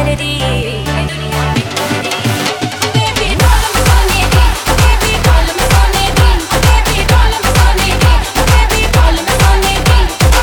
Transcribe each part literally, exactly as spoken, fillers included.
करदी बेबी ढोल में सोने दी बेबी ढोल में सोने दी बेबी ढोल में सोने दी बेबी ढोल में सोने दी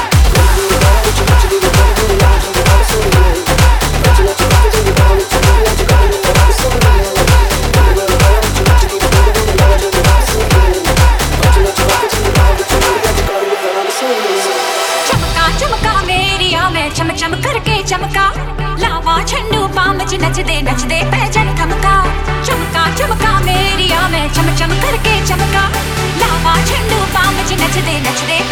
चमका चमका मेरी आ मैं चम चम करके चमका लावा छन्नू पाम च नचदे नचदे पैजन थमका चमका चमका मेरी आ मैं चम चम करके चमका लावा छन्नू पाम च नचदे नचदे